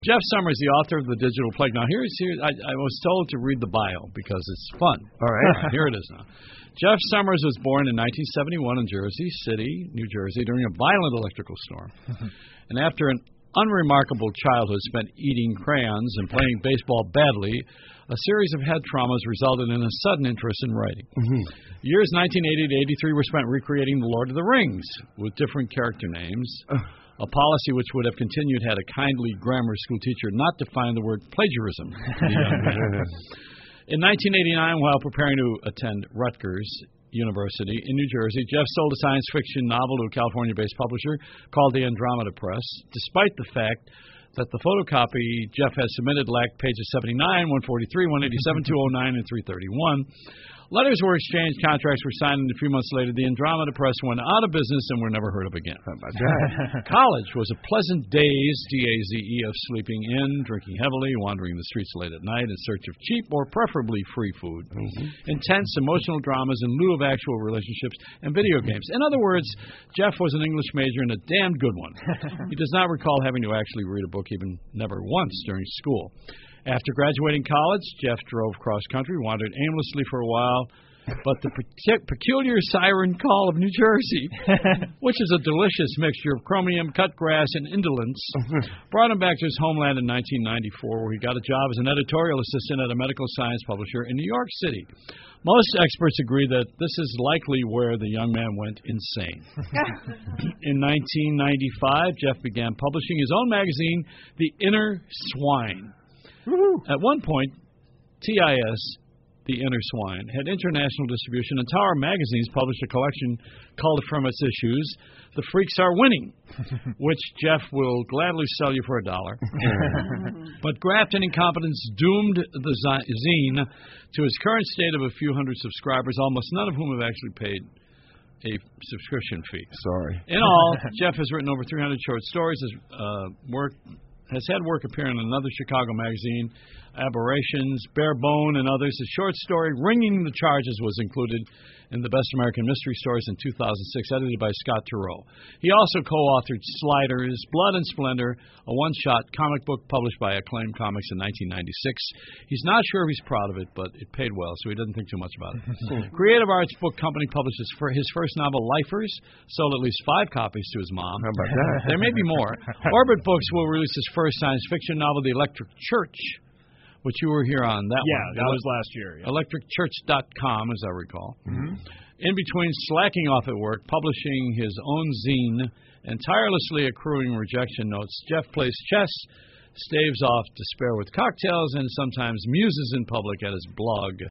Jeff Summers, the author of The Digital Plague. Now, I was told to read the bio because it's fun. All right. Here it is now. Jeff Summers was born in 1971 in Jersey City, New Jersey, during a violent electrical storm. And after an unremarkable childhood spent eating crayons and playing baseball badly, a series of head traumas resulted in a sudden interest in writing. Years 1980 to 83 were spent recreating The Lord of the Rings with different character names. A policy which would have continued had a kindly grammar school teacher not defined the word plagiarism. In 1989, while preparing to attend Rutgers University in New Jersey, Jeff sold a science fiction novel to a California-based publisher called the Andromeda Press, despite the fact that the photocopy Jeff has submitted lacked pages 79, 143, 187, 209, and 331. Letters were exchanged, contracts were signed, and a few months later, the Andromeda Press went out of business and were never heard of again. How about that? College was a pleasant daze, D-A-Z-E, of sleeping in, drinking heavily, wandering the streets late at night in search of cheap or preferably free food, intense emotional dramas in lieu of actual relationships, and video games. In other words, Jeff was an English major and a damn good one. He does not recall having to actually read a book, even never once during school. After graduating college, Jeff drove cross-country, wandered aimlessly for a while, but the peculiar siren call of New Jersey, which is a delicious mixture of chromium, cut grass, and indolence, brought him back to his homeland in 1994, where he got a job as an editorial assistant at a medical science publisher in New York City. Most experts agree that this is likely where the young man went insane. In 1995, Jeff began publishing his own magazine, The Inner Swine. At one point, TIS, The Inner Swine, had international distribution, and Tower Magazines published a collection called from its issues, The Freaks Are Winning, which Jeff will gladly sell you for $1. But graft and incompetence doomed the zine to its current state of a few hundred subscribers, almost none of whom have actually paid a subscription fee. Sorry. In all, Jeff has written over 300 short stories. Has had work appear in another Chicago magazine, Aberrations, Bare Bone, and others. His short story, Ringing the Charges, was included in the Best American Mystery Stories in 2006, edited by Scott Turow. He also co-authored Sliders, Blood and Splendor, a one-shot comic book published by Acclaim Comics in 1996. He's not sure if he's proud of it, but it paid well, so he doesn't think too much about it. Creative Arts Book Company published his first novel, Lifers, sold at least 5 copies to his mom. How about that? There may be more. Orbit Books will release his first science fiction novel, The Electric Church, which you were here on that one. Yeah, that was last year. Yeah. ElectricChurch.com, as I recall. In between slacking off at work, publishing his own zine, and tirelessly accruing rejection notes, Jeff plays chess, staves off despair with cocktails, and sometimes muses in public at his blog.